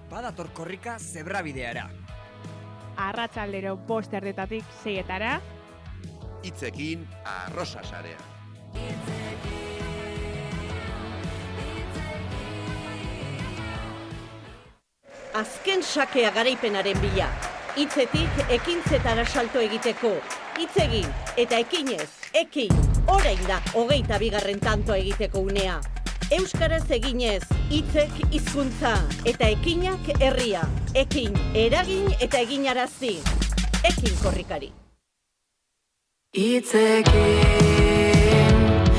Badator korrika zebrabideara. Arratsaldero 5:00 6:00. Hitzekin Arrosa Sarea. Azken sakea garaipenaren bila. Hitzetik ekintzetara salto egiteko. Hitz egin eta ekinez, ekin. Orain da 22. tantoa egiteko unea. Euskaraz eginez, hitzek hizkuntza eta ekinak herria. Ekin, eragin eta eginarazi. Ekin korrikari. Hitzekin,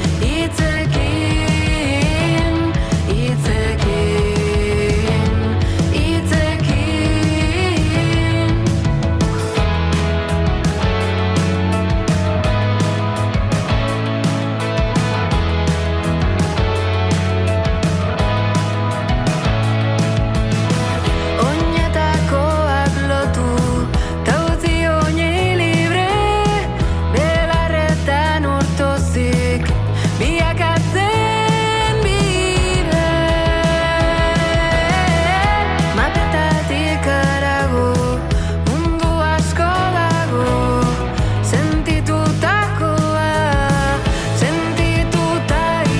hitzekin, hitzekin, hitzekin. Oinetakoak lotu, ta utzi oinei libre, belarretan urtozik, biakatzen bide. Mapetatik harago, mundu asko dago, sentitutakoa, sentituta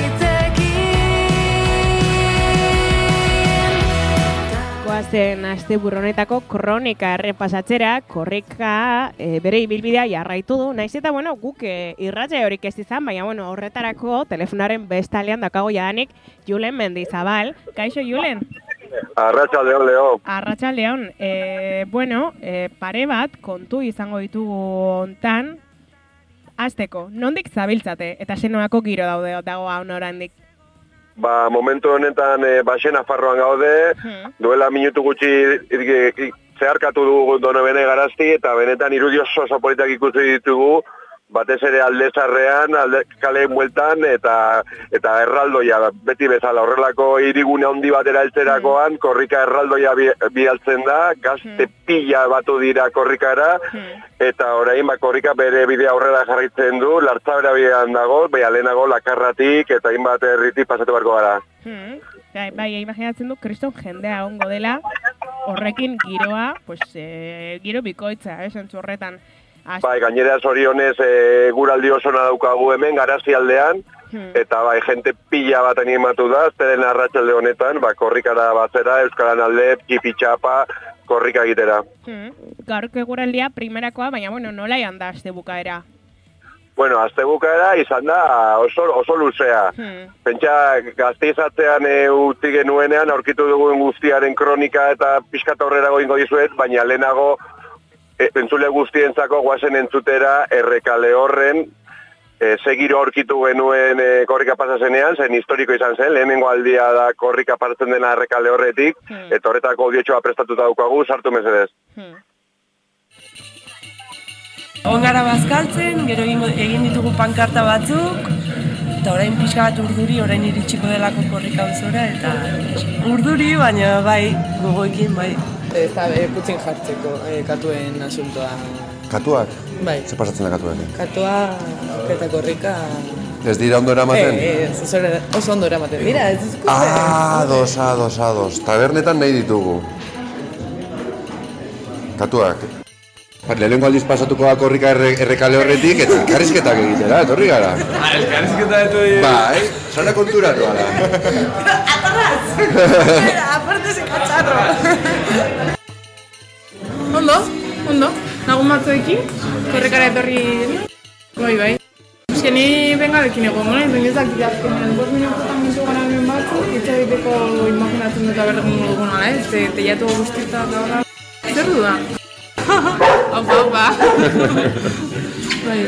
hitzekin. Goazen asteburu honetako kronika errepasatzera, korrika bere ibilbidea jarraitu du. Naiz eta guk irratsaio horik ez izan, baina horretarako telefonaren bestaldean dakago jadanik Julen Mendizabal. Kaixo Julen? Arratsaldeon, Leo. Arratsaldeon. Pare bat kontu izango ditugu hontan. Hasteko, nondik zabiltzate eta zenolako giro dago hau oraindik? Momentu honetan Baxe Nafarroan gaude, duela minutu gutxi zeharkatu dugu Donobene Garazti eta benetan irudi oso politak ikusi ditugu, batez ere Aldezarrean, kaleen bueltan eta erraldoia beti bezala horrelako hirigune handi batera heltzerakoan korrika erraldoia bialtzen da, gazte pila batu dira korrikara eta orain korrika bere bidea aurrera jarraitzen du, Lartzabera bidean dago, lehenago Lakarratik eta hainbat herritik pasatu beharko gara. Bai, imaginatzen du kriston jendea egongo dela, horrekin giroa, giro bikoitza, zentzu horretan. Bai, gainera zorionez guraldi oso daukagu hemen, Garazi aldean, eta jente pila bat animatu da, zeren arratsalde honetan, korrikara batzera, Euskaran alde, kipitxapa, korrika egitera. Gaurko eguraldia primerakoa, baina nola joan da astebukaera? Astebukaera izan da oso luzea. Pentsa Gasteizatzean utzi genuenean, aurkitu dugun guztiaren kronika eta pixkat aurrerago ingo dizuet, baina lehenago entzule guztientzako guazen entzutera Errekale horren segiro aurkitu genuen korrika pasazenean, zen historiko izan zen, lehenengo aldia da korrika pasatzen dena Errekale horretik, eta horretako audiotxoa prestatuta daukagu, sartu mesedez. Ongara bazkaltzen, gero egin ditugu pankarta batzuk, eta orain pixka bat urduri, orain iritsiko delako korrika auzora, eta urduri, baina bai, gogoekin bai. Ez da, putzin jartzeko katuen asuntoa. Katuak? Bai. Zer pasatzen da katuekin? Katua eta korrika... Ez dira ondo eramaten? Oso ondo eramaten. Mira, ez duzko Ados. Tabernetan nahi ditugu. Katuak. Lehenengo aldiz pasatuko da korrika Errekale horretik eta elkarrizketak egitera, etorri gara. Elkarrizketa eto dira. Bai, zara konturatu ala. Atarraz! Aparte ze katxarroa. Ondo. Lagun batzuekin, korrikara etorri... Bai. Ni bengalekin egon gona, benizak dira azkenean 5 minututan mintu gana hemen batzu, itxabiteko imaginatzen dut aberrekin duguna, teiatu guztita eta horra. Zer du da? Opa. Bai.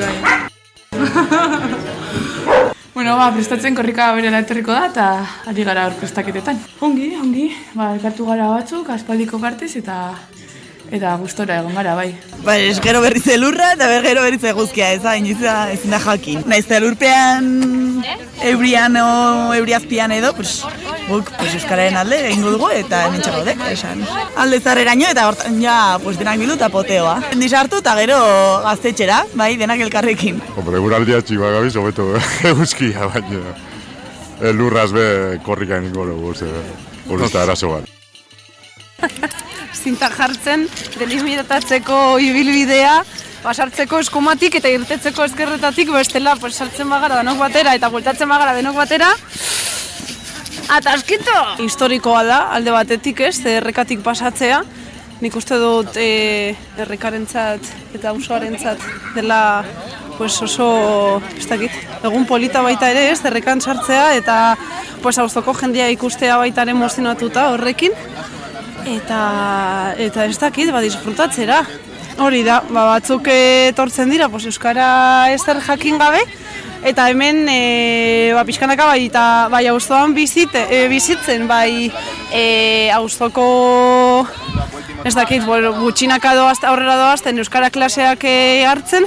Prestatzen korrika berela etorriko da eta ari gara hor prestaketetan. Ongi. Elkartu gara batzuk, aspaldiko partez eta gustora egon gara, bai. Gero berriz elurra eta gero berriz eguzkia, ezin da jakin. Naiz elurpean euriazpian edo, guk euskararen alde egingo dugu eta hementxe gaude, esan. Alde zarreraino eta hortan denak bildu eta poteoa. Disartu eta gero gaztetxera, bai, denak elkarrekin. Eguraldia txiba gabiz, hobeto eguzkia, baina elurraz be korrika egingo dugu, hori ez da arazo bat. zinta jartzen, delimitatzeko ibilbidea, basartzeko eskumatik eta irtetzeko ezkerretatik bestela sartzen bagara denok batera eta bueltatzen bagara denok batera. Ataskito! Historikoa da, alde batetik errekatik pasatzea. Nik uste dut errekarentzat eta auzoarentzat dela oso, egun polita baita ere errekan sartzea eta auzoko jendea ikustea baita ere emozionatuta horrekin. Eta disfrutatzera. Hori da, batzuk etortzen dira, euskara ezer jakin gabe, eta hemen pixkanaka bai auzoan bizitzen, bai auzoko gutxinaka aurrera doazten euskara klaseak hartzen,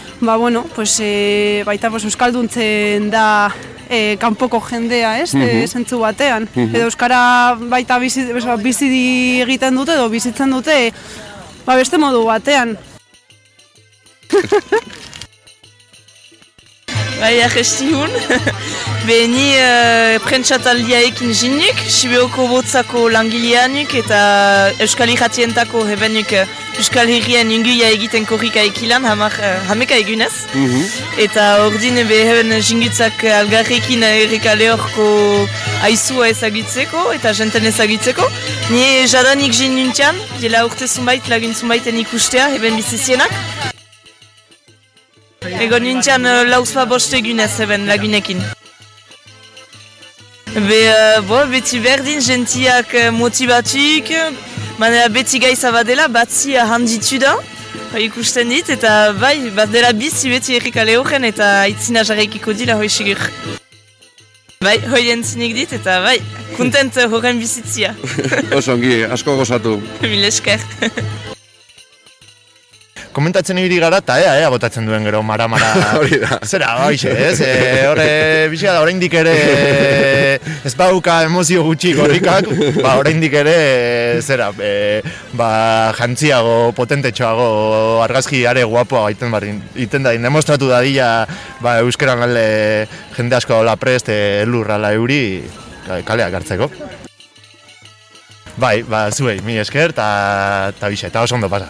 baita euskalduntzen da kanpoko jendea, zentzu batean. Edo euskara baita bizi egiten dute edo bizitzen dute beste modu batean. Bai, ahestihun. Ni prentsataldia ekin zinik, Sibeoko botzako langileanik eta Euskal Irratientako hebenuk Euskal Herrien inguia egiten korrika ekilan, hameka egunez. Eta ordin heben jingitzak algarrekin errekale horko aizua ezagitzeko eta jenten ezagitzeko. Ni jadanik jin nuntian, dela urte zunbait, lagun zunbaiten ikustea, heben bizizienak. Egon nintzen lauzpa boste egunez eben lagunekin. Beti berdin gentiak motibatuk, beti gaiza badela, batzi handitu da, ikusten dit, eta bat dela bizi beti errekale horren eta aitzina jarraikiko dila hoi sigur. Hoi entzinik dit eta kontent horren bizitzia. Osongi, asko gozatu. Mil esker. Komentatzen ibili gara eta ea botatzen duen gero mara. Hori da. Zera, hoxe, horre bizia da oraindik ere ez bauka emozio gutxi gorrikak, oraindik ere jantziago, potentetxoago, argazki are guapoa iten da, demostratu dadila euskeran alde jende asko la prest elurrala euri kaleak hartzeko. Zuei, mi esker eta bixe, eta oso ondo pasa.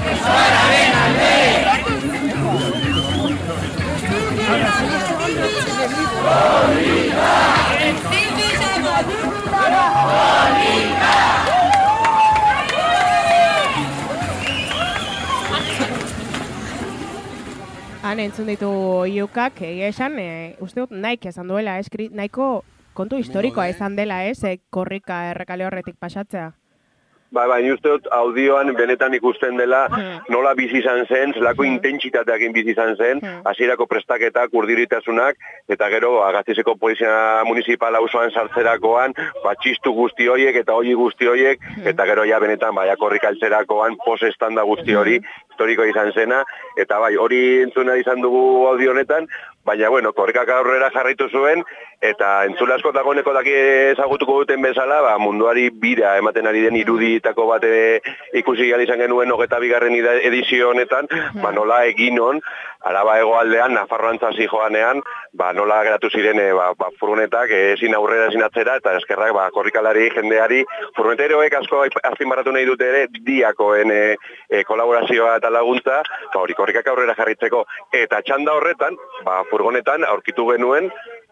Han entzun ditu iukak, egia esan, uste dut nahik esan duela, nahiko kontu historikoa izan dela, korrika errekale horretik pasatzea. Bai, uste dut audioan benetan ikusten dela nola bizi izan zen, zelako intentsitateakin bizi izan zen, hasierako prestaketak, urdiritasunak, eta gero Gasteizeko Polizia Municipal auzoan sartzerakoan, txistu guzti horiek eta hori guzti horiek, eta gero ja benetan korrika altzerakoan pos-estanda guzti hori historiko izan zena, eta bai, hori entzuna izan dugu audio honetan, baina, korrikak aurrera jarraitu zuen, eta entzule asko dagoeneko daki ezagutuko duten bezala, munduari bira ematen ari den iruditako bat ikusi izan genuen 22. edizio honetan, nola eginon, Araba hegoaldean, Nafarroan txasi joanean, nola geratu ziren furgonetak ezin aurrera ezin atzera, eta eskerrak korrikalari, jendeari, furgoneteroek asko azpimarratu nahi dute ere, diakoen kolaborazioa eta laguntza, hori korrikak aurrera jarritzeko, eta txanda horretan, furgonetan aurkitu genuen,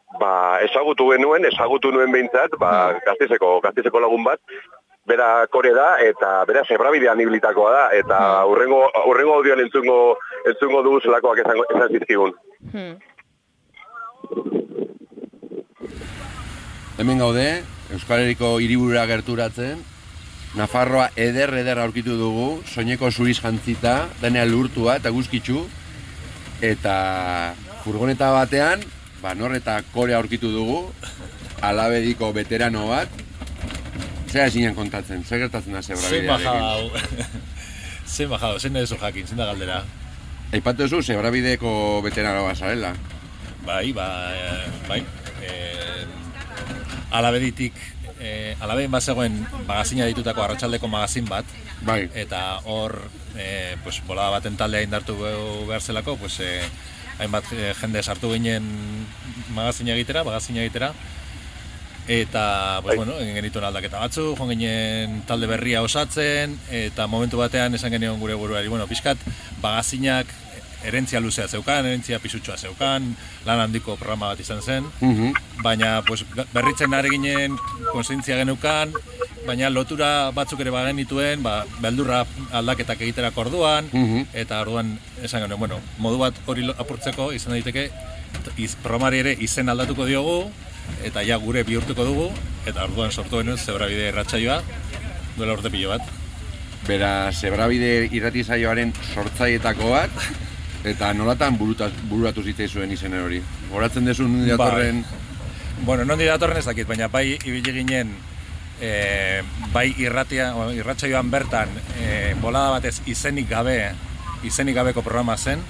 ezagutu nuen behintzat, Gasteizeko lagun bat, bera kore da, eta bera zebrabidean ibilitakoa da, eta urrengo audioan entzungo dugu zelakoak esan zizkigun. Hemen gaude, Euskal Herriko hiriburura gerturatzen, Nafarroa eder aurkitu dugu, soineko zuriz jantzita, denean lurtua eta guzkitzu, eta furgoneta batean, nor eta kore aurkitu dugu, Alabediko veterano bat, zera ezinean kontatzen, zer gertatzen da zebrabidearekin? Zein bajado, zein nahi zu jakin, zein da galdera? Aipatu duzu zebrabideko veterano bat zarela? Bai, Alabeditik, Alabedin bat zegoen magazina ditutako arratsaldeko magazin bat, eta hor, bolada baten taldea indartu behar zelako, hainbat jende sartu ginen magazina egitera, eta, egin genituen aldaketa batzu, joan ginen talde berria osatzen, eta momentu batean esan genion gure buruari, pixkat, magazinak erentzia luzea zeukan, erentzia pisutxoa zeukan, lan handiko programa bat izan zen, baina berritzen ari ginen konsientzia geneukan, baina lotura batzuk ere bagenituen, beldurra aldaketak egiterako orduan, eta orduan esan genuen, modu bat hori apurtzeko izan daiteke, programari ere izen aldatuko diogu, eta ja gure bihurtuko dugu, eta orduan sortu genuen Zebrabide irratsaioa, duela urte pilo bat. Bera, Zebrabide irratisaioaren sortzaietako bat, eta nolatan bururatu zitzaizuen izen hori? Goratzen dezu nondi datorren? Nondi datorren ez dakit, baina bai ibili ginen, bai irratsaioan bertan, bolada batez izenik gabeko programa zen,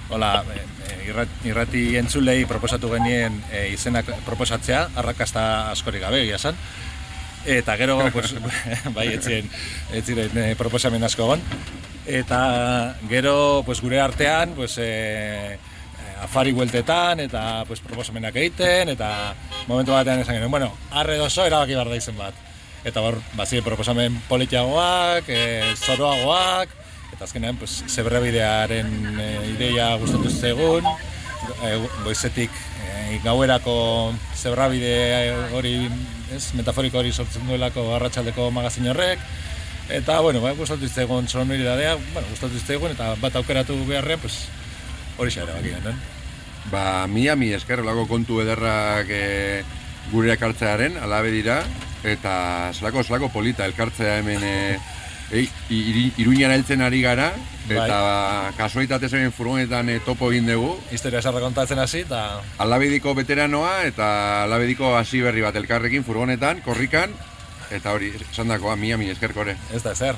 irrati entzulei proposatu genien izenak proposatzea, arrakasta askorik gabe egia esan. Eta gero, bai, ez ziren proposamen asko egon. Eta gero, gure artean, afari bueltetan, eta proposamenak egiten, eta momentu batean esan genuen, arre dozo erabaki behar da izen bat. Eta hor, ziren proposamen politiagoak, zoroagoak, eta azkenean, Zebrabidearen ideia gustatu zegoen, goizetik gauerako Zebrabide hori, metaforiko hori sortzen duelako arratsaldeko magazin horrek, eta, gustatu zegoen sonoridadea, gustatu zegoen, eta bat aukeratu beharrean, hori xa erabaki genuen. Mi esker lako kontu ederrak gure ekartzearen, Alabedira, eta zelako polita elkartzea hemen Iruñan heltzen ari gara, eta kasualitatez egin furgonetan topo egin dugu. Historia esarra kontatzen hasi, eta... Alabediko veteranoa eta Alabediko hasi berri bat elkarrekin furgonetan, korrikan, eta hori, esan dakoa, mi eskerkore. Ez da, ezer.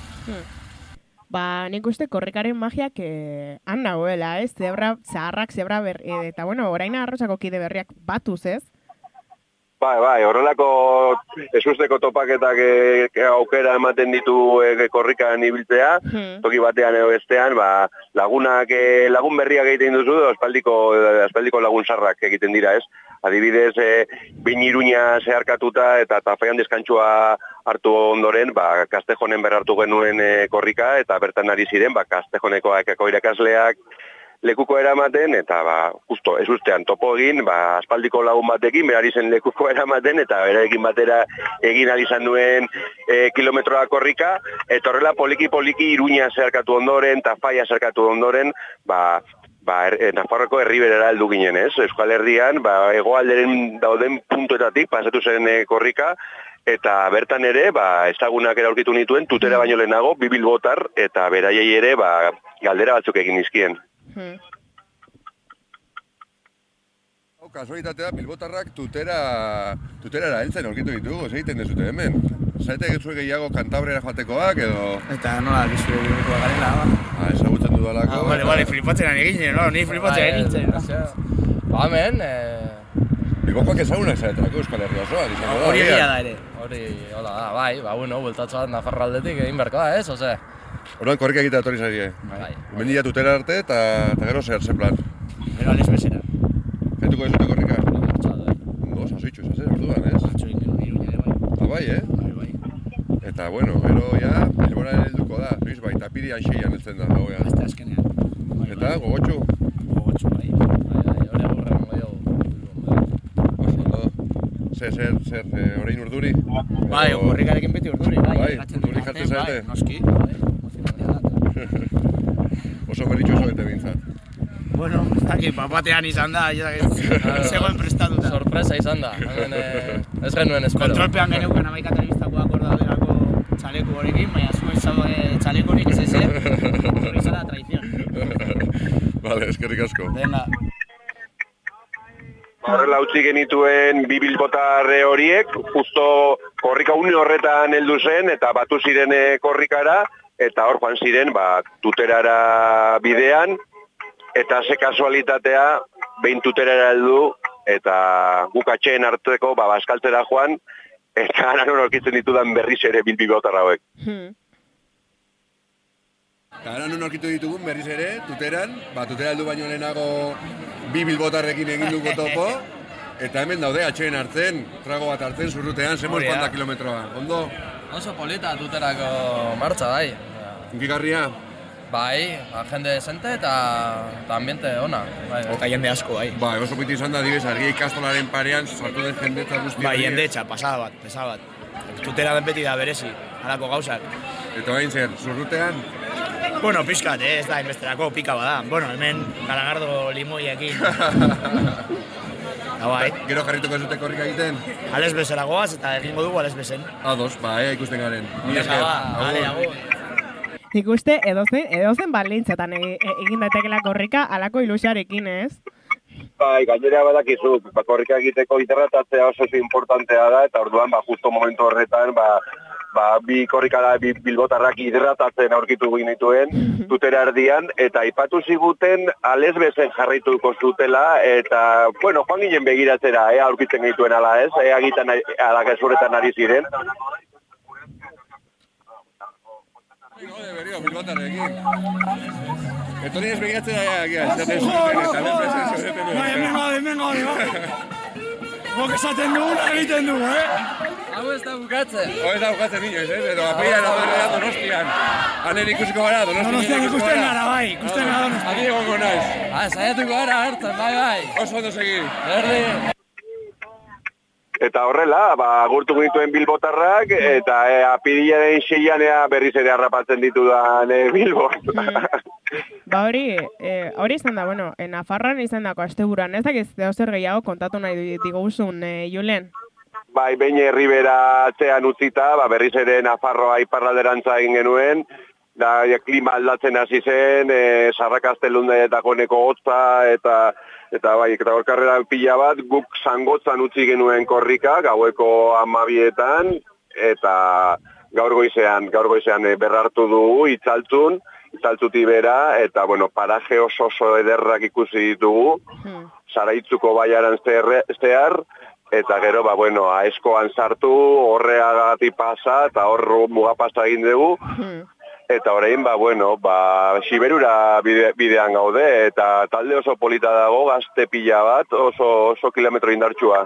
Nik uste korrikaren magiak han nagoela, ez? Zaharrak, zebra berri, eta orain arrozako kide berriak batuz, ez? Bai, horrelako esusteko topaketak aukera ematen ditu korrikan ibiltzea, toki batean edo bestean, lagun berriak egiten duzu, aspaldiko lagun sarrak egiten dira, ez? Adibidez, behin Iruña zeharkatuta eta Tafaian deskantsua hartu ondoren, Kastejonen berrartu genuen korrika, eta bertan ari ziren, Kastejoneko irakasleak lekuko eramaten, eta justo, ez ustean topo egin, aspaldiko lagun batekin, berari zen lekuko eramaten, eta berarekin batera egin izan duen kilometroa korrika, eta horrela poliki-poliki Iruña zeharkatu ondoren, Tafaia zeharkatu ondoren, Nafarroako herriberera heldu ginen, ez? Euskal Herrian, hegoalderen dauden puntuetatik pasatu zen korrika, eta bertan ere, ezagunak eraurkitu nituen, tutera baino lehenago, bi bilbotar, eta beraiei ere, galdera batzuk egin nizkien. Kasualitatea, bilbotarrak tuterara heltzen aurkitu ditugu, egiten dezute hemen. Zaite gezue gehiago Kantabriara joatekoak, edo... Eta nola, bizue bilbokoa garela, ezagutzen dudalako. Bale, flipatzen egin, no? Ni flipatzen egin. Hemen, Bilbokoak ezagunak zaretelako Euskal Herria osoan, izango da. Hori egia da ere. Hori, hola da, bai, bueltatxo bat Nafarra aldetik egin beharko da, ez, ose? Horren korrika egitea etorri zarie. Mendia tutera arte eta gero zer plan. Gero ales bezera. Gaituko ezute korrika? Ondo, sasoitxu, orduan, ez? Bai, Bai. Eta, bueno, gero ja, Bilbora helduko da, noiz bai, tapirian xeian heltzen da, gauean. Azte azkenean. Eta, gogotxu? Gogotxu, bai. Hori agurren goio. Ondo. Zer, orain urduri? Bai, korrikarekin beti urduri, bai. Bai, urduri jartzen zarete? Bai, noski, bai. Oso berritxo oso bete bintzat. Bueno, ez batean izan da, zegoen prestatuta. Sorpresa izan da, ez genuen espero. Kontrolpean geneuken 11 telebistako akordaderako txaleku horrekin, baina zuen txaleku horik ez hori izan da traizion. Vale, eskerrik asko. Venga. Horrela utzi genituen bi bilbotar horiek, justo korrika une horretan heldu zen, eta batu ziren korrikara, eta hor joan ziren, tuterara bidean, eta ze kasualitatea, behin tuterara heldu, eta guk atxeen hartzeko bazkaltzera joan, eta anan aurkitzen ditudan berriz ere bilbotar hauek. Anan aurkitu ditugun berriz ere, tuteran, tutera heldu baino lehenago bi bilbotarrekin egin dugu topo, eta hemen daude atxeen hartzen, trago bat hartzen, zurrutean, zemoz banda kilometroa, ondo? Oso polita tuterako martxa, bai. Unkigarria? Bai, jende desente eta ambiente ona. Eta jende asko, bai. Bai, oso piti izan da, dibes, argia ikastolaren parean, sartu den jendetza guztia. Bai, jendetxa, pesada bat. Tutera den beti da berezi, halako gauzak. Eta bain zer, zurrutean? Bueno, pixkat, ez da, inbesterako pika bada. Bueno, hemen garagardo limoiekin. Bai. Gero jarrituko ez dute korrika egiten? Ales bezera goaz eta egingo dugu ales bezen. Ados, ikusten garen. Nik uste edozen balintzetan egin daitekela korrika alako ilusiarekin, ez? Bai, gainera badakizu, korrika egiteko hidratatzea oso importantea da, eta orduan, justo momentu horretan, bi korrikara bi bilbotarrak hidratatzen aurkitu ginituen, tutera erdian, eta aipatu ziguten ales bezen jarraituko zutela, eta, bueno, joan ginen begiratzera, aurkitzen gituen ala ez, agitan alakazuretan ari ziren. Berio, bilbotarrekin. Etorri ez begiratzera egia, esaten zuten eta lehen zuten. Hemen gaude. Gok esaten duguna egiten dugu, Hau ez da bukatzen. Hau ez da bukatzen inoiz, edo apeian adorea Donostian. Hanen ikusiko gara, Donostian ikusten gara, bai, ikusten gara Donostian. Adi egongo naiz. Saiatuko gara hartzen, bai. Oso ondo segi. Erdi. Eta horrela, agurtu dituen bilbotarrak, eta apirilaren 6an berriz ere harrapatzen ditudan Bilbon. Hori izan da, bueno, Nafarroan izan dako asteburuan, ez dakiz zer gehiago kontatu nahi diguzun, Julen? Bai, behin herribera atzean utzita, berriz ere Nafarroa iparralderantza egin genuen, da klima aldatzen hasi zen, Sarrakastelundetako neko hotza, eta gorkarrera pila bat, guk zangotzan utzi genuen korrika, gaueko 12etan, eta gaur goizean berrartu dugu, itzaltzuti bera, eta, bueno, paraje oso ederrak ikusi ditugu, Zaraitzuko baiaran zehar, eta gero, Aeskoan sartu, horreagatik pasa, eta hor mugapasa egin dugu, eta orain, Siberura bidean gaude, eta talde oso polita dago, gazte pila bat, oso kilometro indartsua.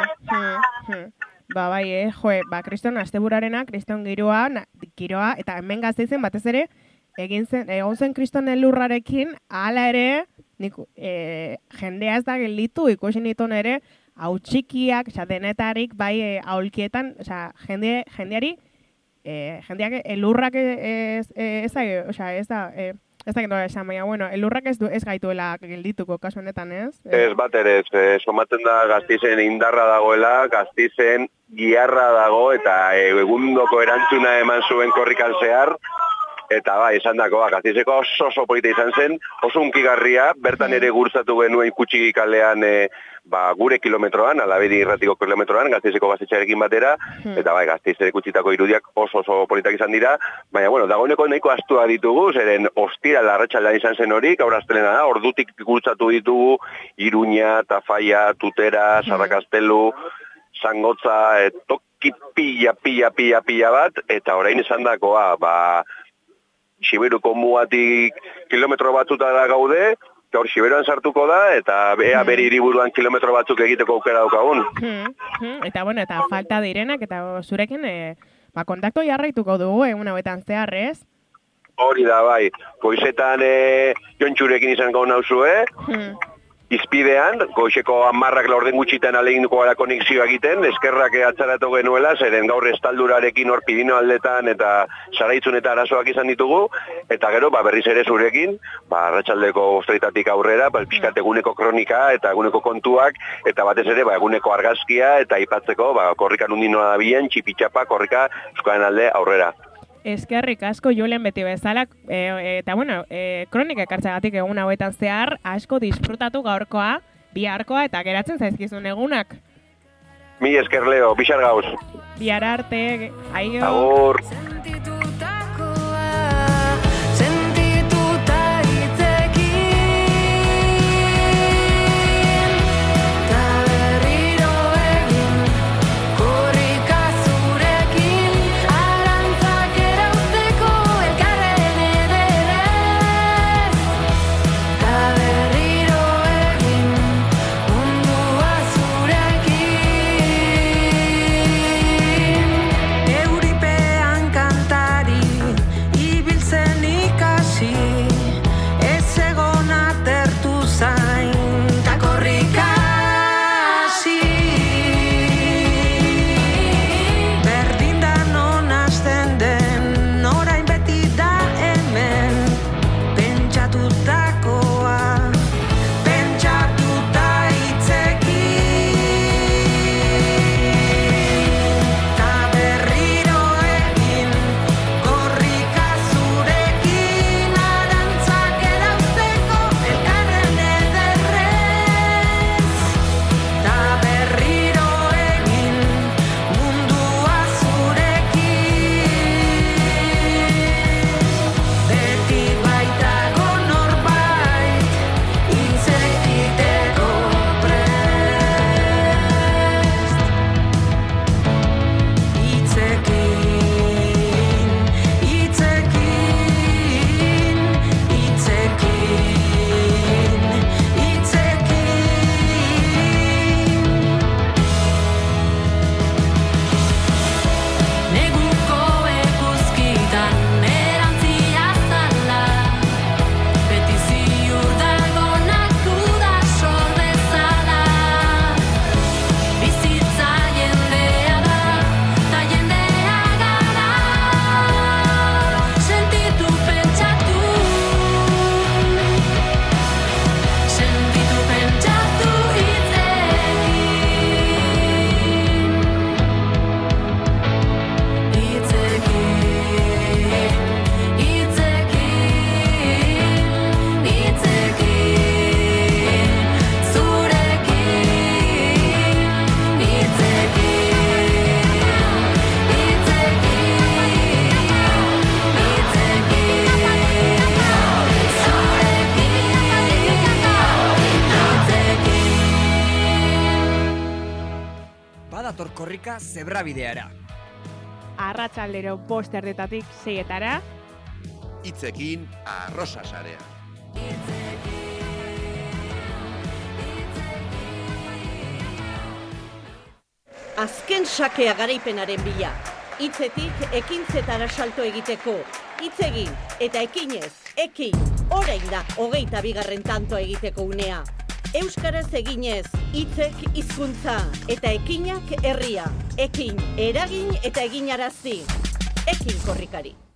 Bai, kriston asteburarena, kriston giroa, eta hemen Gasteizen batez ere, egon zen kriston elurrarekin, hala ere, jendea ez da gelditu, ikusi nituen ere, hau txikiak, denetarik, bai, aulkietan, jendeak elurrak elurrak ez gaituela geldituko kasu honetan, ez? Ez bat ere, somatzen da Gasteizen indarra dagoela, Gasteizen giharra dago, eta egundoko erantzuna eman zuen korrikan zehar, eta esan dako, Gasteizeko oso polita izan zen, oso unkigarria, bertan ere gurzatu genuen Kutxiki kalean gure kilometroan, Alabedi irratiko kilometroan, Gasteizeko gaztetxearekin batera, eta Gasteizek utzitako irudiak oso politak izan dira, baina, dagoeneko nahiko astua ditugu, zeren ostira larratxaldean izan zen hori, gaur astelena da, ordutik gurzatu ditugu Iruña, Tafaia, Tutera, Sarrakastelu, Zangotza, toki pila bat, eta orain esan dakoa, Siberuko mugatik kilometro batzuta da gaude, gaur Siberuan sartuko da, eta bere hiriburuan kilometro batzuk egiteko aukera daukagun. Eta falta direnak, eta zurekin kontakto jarraituko dugu egun hauetan zeharrez. Hori da, bai. Goizetan Jontxurekin izan gau nauzue, izpidean, goizeko 10 laurden gutxitan aleginduko gara konexioa egiten, eskerrak atzaratu genuela, zeren gaur estaldurarekin hor Pidino aldetan eta Saraitzun eta arazoak izan ditugu, eta gero berriz ere zurekin, arratsaldeko 8:00 aurrera, pixkat eguneko kronika eta eguneko kontuak, eta batez ere eguneko argazkia, eta aipatzeko korrikan undinoa da bilen, txipitxapa, korrika Euskaren alde aurrera. Eskerrik asko Julen beti bezala, eta kronika ekartzagatik egun hauetan zehar, asko disfrutatu gaurkoa, biharkoa eta geratzen zaizkizun egunak. Mi esker Leo, bixar gauz. Bihar arte, aio. Agur. badator korrika zebrabideara. Arratsaldero 5:00 6:00 hitzekin arrosa sarea. Azken sakea garaipenaren bila. Hitzetik ekintzetara salto egiteko. Hitz egin eta ekinez, ekin. Orain da 22. tantoa egiteko unea. Euskaraz eginez, hitzek hizkuntza eta ekinak herria. Ekin, eragin eta eginarazi. Ekin korrikari.